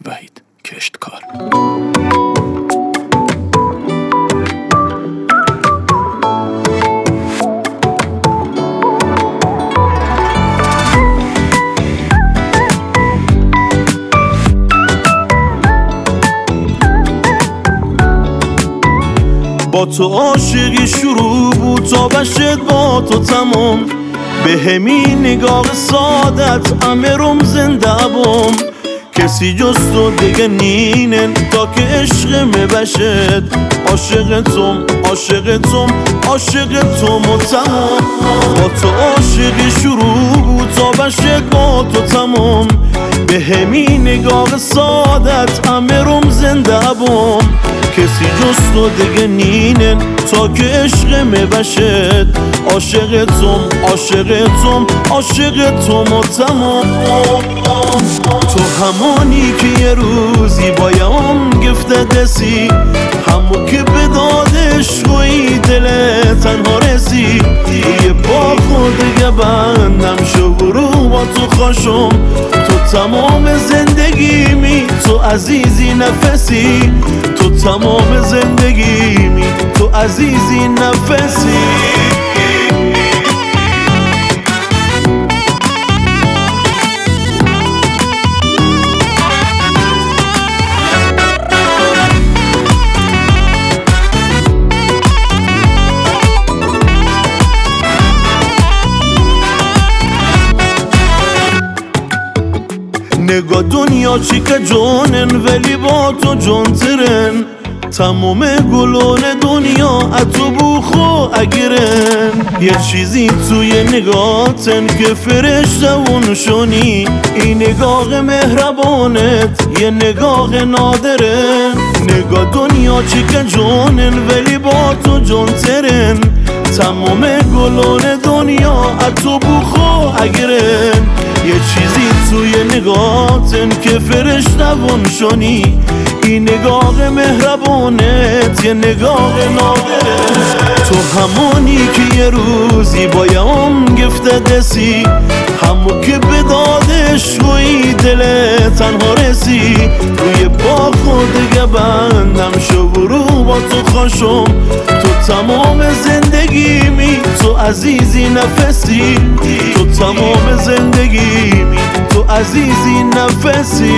وحید کشتکار. با تو عاشقی شروع بود تا بشد با تو تمام، به همین نگاه سادت امرم زنده بوم. کسی جز تو دیگه نینن تا که عشقم بشد، عاشق توم عاشق توم عاشق توم و تمام. با تو عاشقی شروع بود تا بشد با تو تمام، به همین نگاه سادت امرم زنده بوم. کسی جز تو دیگه نینن تا که عشقم بشد، عاشق توم عاشق توم عاشق توم و تمام. تو همونی که یه روزی بایم گفته دسی، همون که به دادش روی دل تنها رسی. یه با خود بندم شو برو با تو خوشم، تو تمام زندگیمی تو عزیزی نفسی، تو تمام زندگیمی تو عزیزی نفسی. نگاه دنیا چی که جونن ولی با تو جون ترن، تمام گلون دنیا اتو بوخو اگرن. یه چیزی توی نگاهتن که فرشته و نشونی، این نگاه مهربانت یه نگاه نادره. نگاه دنیا چی که جونن ولی با تو جون ترن، تمام گلون دنیا اتو بوخو اگرن. یه چیزی توی نگاهتن که فرشته و نشونی، این نگاه مهربانت یه نگاه نادره. تو همونی که یه روزی بایم گفته دسی، همون که به دادش روی دل تنها رسی. روی با خود بندم شو برو با تو خوشم، تو تمام زندگیمی تو عزیزی نفسی، تو تمام زندگیمی تو عزیزی نفسی.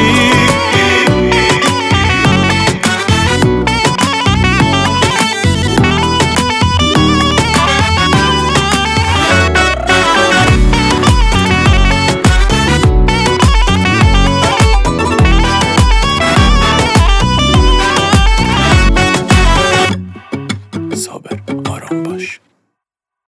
صابر آرام